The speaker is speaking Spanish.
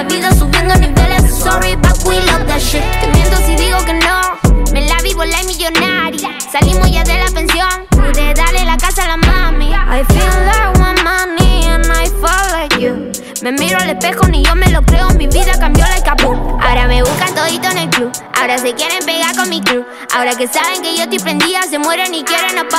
vida subiendo niveles. Sorry, but we love that shit. Te miento si digo que no, me la vivo la millonaria. Salimos ya de la pensión, pude darle la casa a la mami. I feel like one money and I fall like you. Me miro al espejo, ni yo me lo creo, mi vida cambió like a boom. Ahora me buscan todito en el club, ahora se quieren pegar con mi crew. Ahora que saben que yo estoy prendida, se mueren y quieren apagar.